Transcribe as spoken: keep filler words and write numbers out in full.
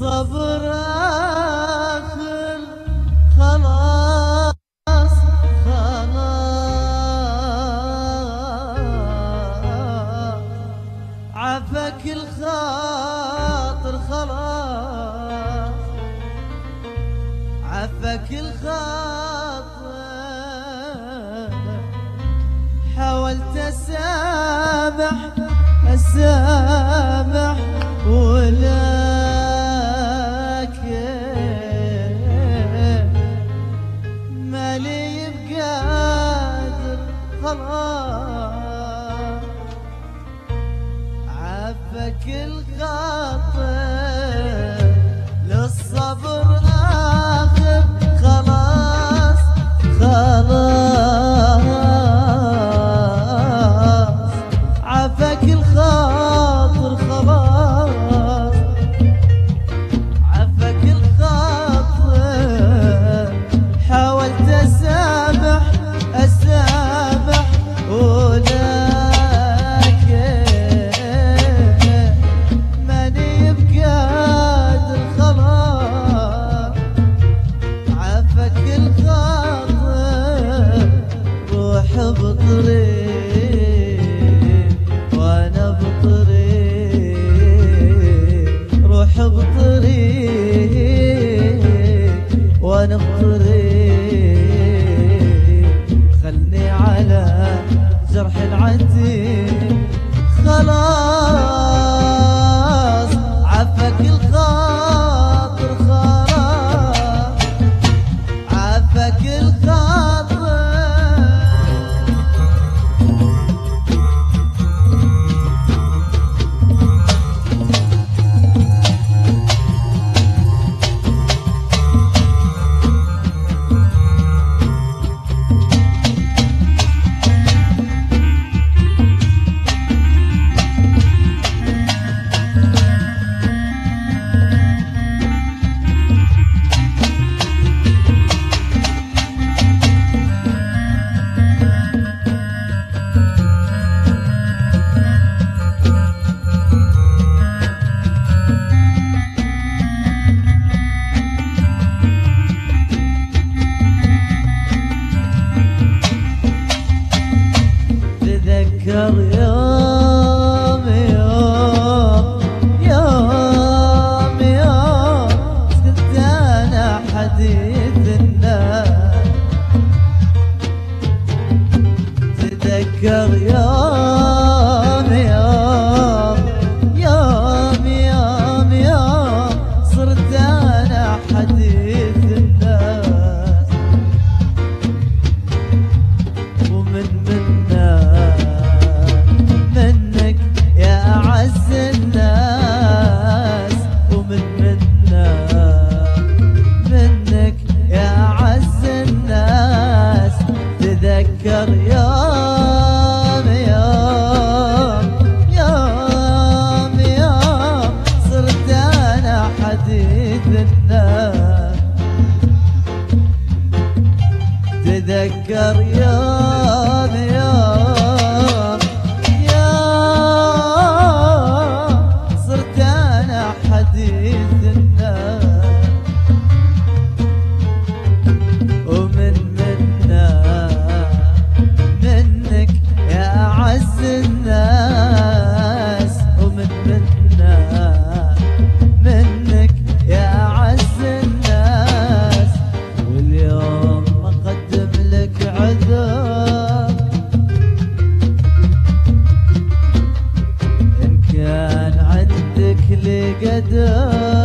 للصبر آخر خلاص خلاص عفك الخاطر خلاص عفك الخاطر حاولت أسامح أسامح ولكن مالي بقادر خلاص عفك الخاطر للصبر آخر خلاص خلاص عفك الخاطر خلاص عفك الخاطر حاولت أسامح أسامح ولكن ماني بقادر خلاص عفك الخاطر روح بطريق وانا بطريق روح بطريق وانا بطريق خلني على جرح العتيق خلاص عفك الخاطر خلاص عفك الخاطر تذكر يوم يوم يوم يوم كنت أنا حديث الناس تذكر يوم يوم يوم يوم يوم صرت أنا حديث الناس ومن منا منك يا أعز الناس ومن منا منك يا أعز الناس تذكر يوم يوم يوم يوم صرت أنا حديث الناس تذكر يوم يوم يوم صرت أنا حديث الناس ومن منا منك يا أعز الناس ومن منا منك يا أعز الناس واليوم أقدم لك عذاب إن كان عندك لي قدر